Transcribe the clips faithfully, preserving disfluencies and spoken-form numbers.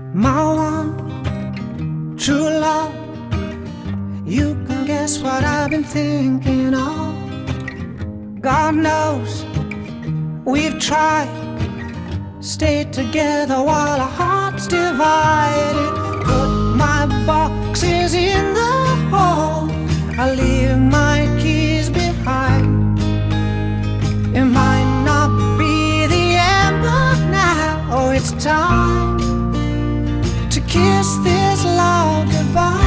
My one true love. You can guess what I've been thinking of. God knows we've tried, stayed together while our hearts divided. Put my boxes in the hall, I leave my keys behind. It might not be the end, but now oh, it's time to kiss this love goodbye.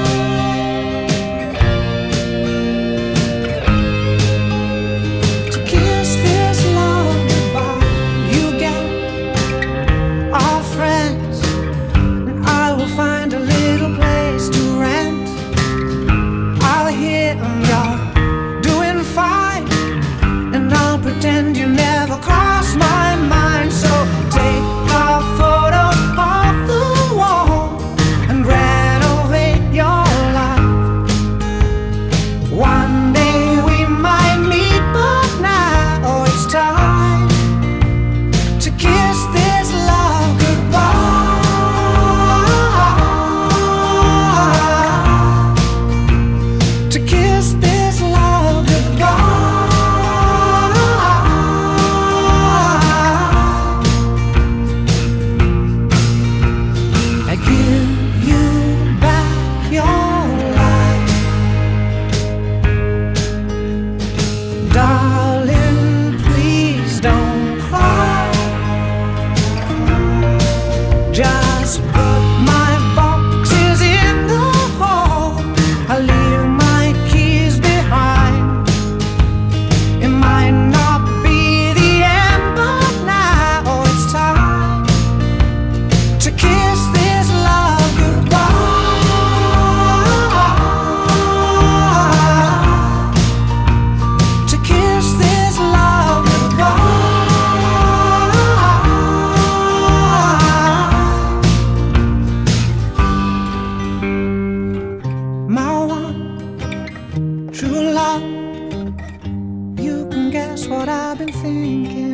Pretend you never crossed my mind. So take a photo off the wall and renovate your life. One day we might meet, but now oh, it's time to kiss this love goodbye. To kiss this love goodbye. Darling, please don't cry. Just put my boxes in the hall, I leave my keys behind. It might not be the end, but now oh, it's time to kiss this love goodbye. True love, you can guess what I've been thinking.